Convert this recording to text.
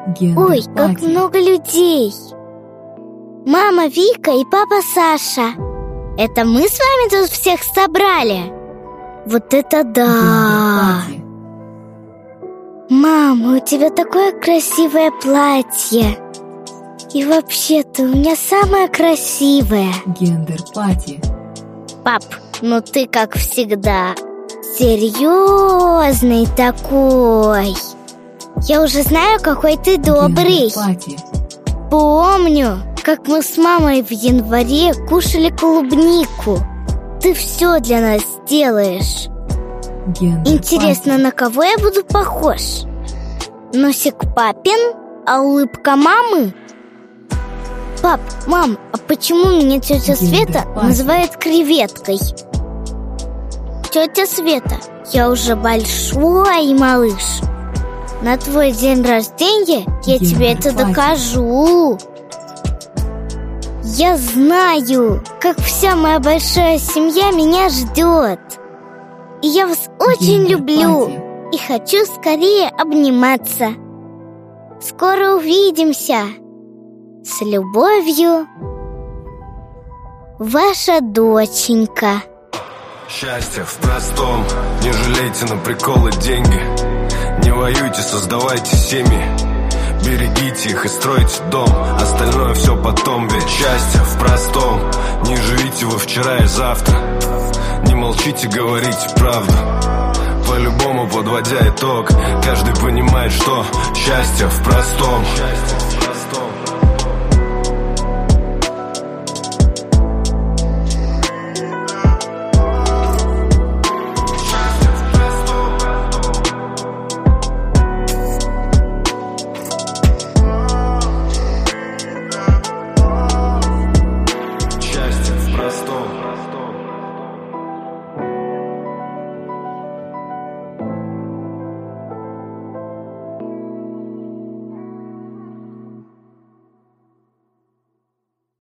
Ой, как много людей! Мама Вика и папа Саша. Это мы с вами тут всех собрали? Вот это да! Мама, у тебя такое красивое платье. И вообще-то у меня самое красивое. Гендер-пати. Пап, ну ты как всегда серьезный такой. Я уже знаю, какой ты добрый. Гендер-пати. Помню, как мы с мамой в январе кушали клубнику. Ты все для нас делаешь. Гендер-пати. Интересно, на кого я буду похож? Носик папин, а улыбка мамы? Пап, мам, а почему меня тетя Света называет креветкой? Тетя Света, я уже большой малыш. На твой день рождения я тебе это докажу. Я знаю, как вся моя большая семья меня ждет. И я вас очень люблю и хочу скорее обниматься. Скоро увидимся. С любовью, ваша доченька. Счастье в простом, не жалейте на приколы деньги. Не воюйте, создавайте семьи. Берегите их и стройте дом. Остальное все потом, ведь счастье в простом. Не живите вы вчера и завтра. Не молчите, говорите правду. По-любому подводя итог, каждый понимает, что счастье в простом.